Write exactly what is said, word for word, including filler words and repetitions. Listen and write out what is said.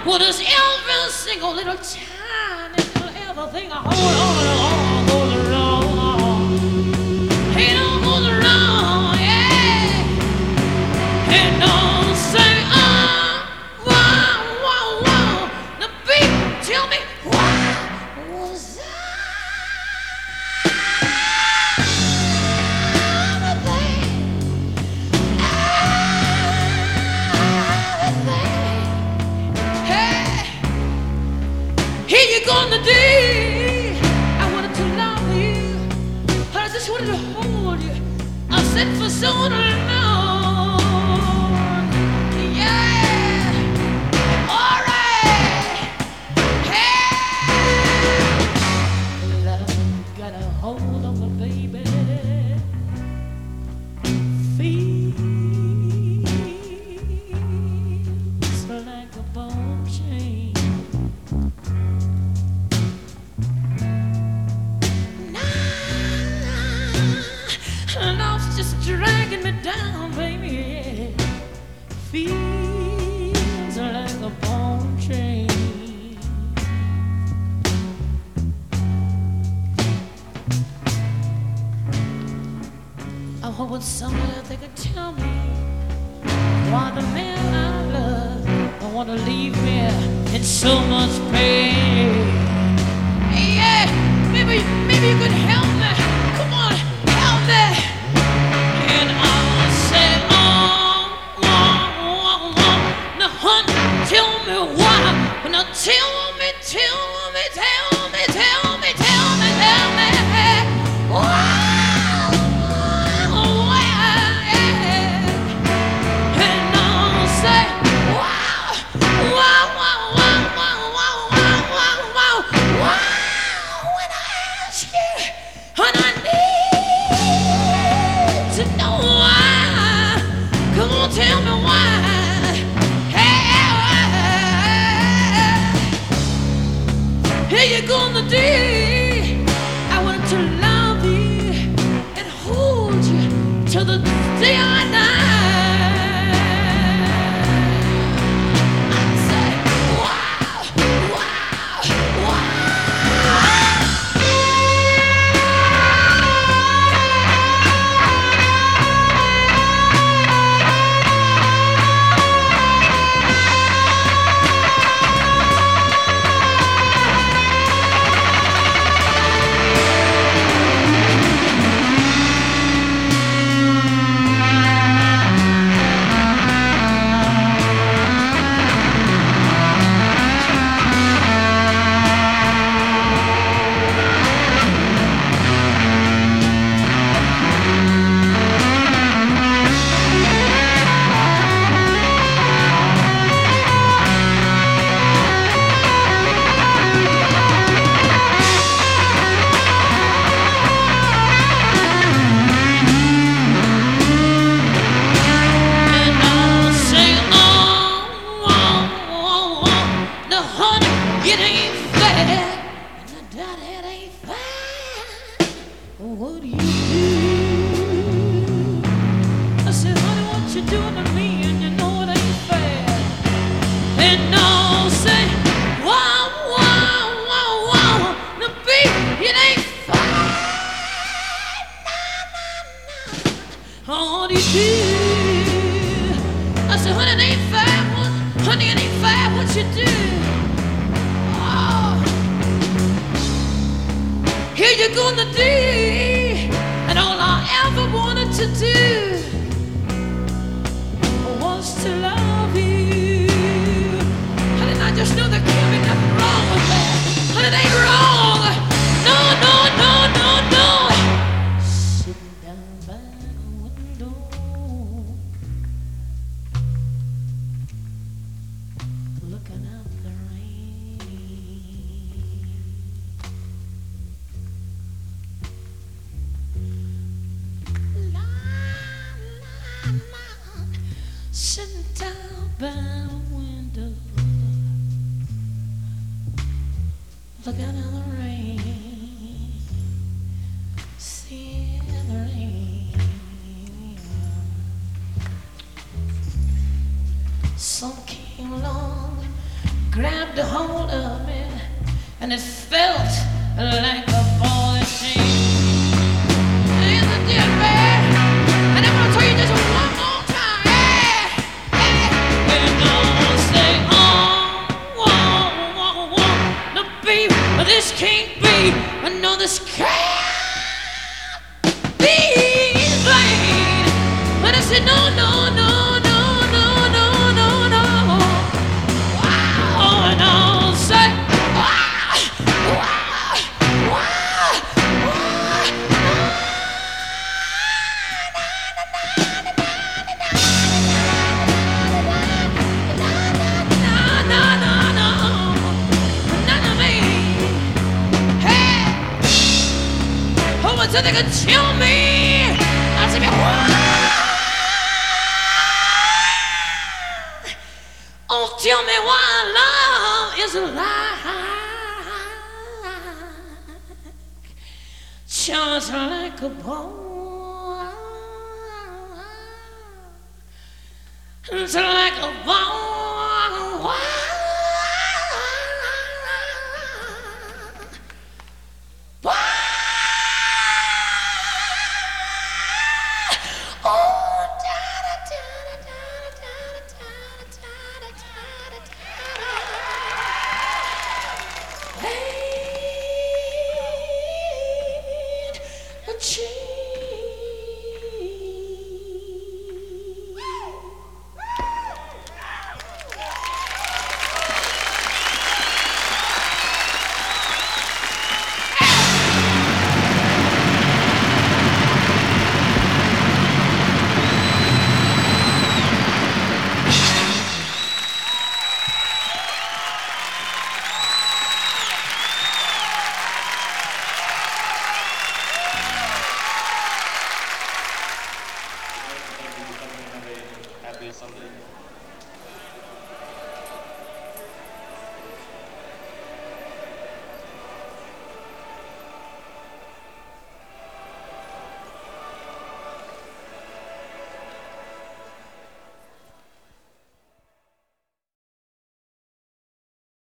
What is every single little tiny little everything I hold on, goes wrong. It all goes wrong, yeah. And don't say, oh, wow, wow, wow. The beat, tell me, why was here you gonna do? I wanted to love you, I just wanted to hold you. I said for so long, yeah. All right, hey, love got a hold of me, baby. Feels like a bone chain. Love's just dragging me down, baby. Yeah. Feels like a bone chain. I hope somebody they could tell me why the man I love don't want to leave me in so much pain. Yeah, maybe, maybe you could help me. Come on, help me. And I'll say, oh, oh, oh, oh. Now, honey, tell me why. Now, tell me, tell me, tell me, tell me, tell me, tell me. Why? Tell me why. Hey, here you gonna do? I wanted to love you and hold you till the day I die. I say, wow, wow, wow. It ain't fair, that it ain't fair. What do you do? I said, honey, what you doing to me? And you know it ain't fair. And I'll say, wow, wow, wow, wow. The beat, it ain't fair. Nah, nah, nah. Oh, what do you do? I said, honey, it ain't fair. What? Honey, it ain't fair what you do. Here you're gonna do, and all I ever wanted to do was to love you. Honey, I just know there can't be nothing wrong with that. Honey, it ain't wrong. No, no, no, no, no. Sitting down by the window, looking out the rain. Sitting down by the window, looking at the rain, seeing the rain. Some came along grabbed a hold of me, and it felt like a ball and chain. And the dear man, and I'm gonna tell you just one more time. Hey, hey, we're gonna say, oh, oh, oh, oh, no, baby, this can't be. No, this can't be vain. But I said, no, no, no, no, no, no, no, no. Wow, and I'll say, wow, wow, wow, wow. No, no, no, no, none of me. Hey, who was it that could kill me? I said, wow. Oh, tell me why love is a lie, just like a bone, just like a bone.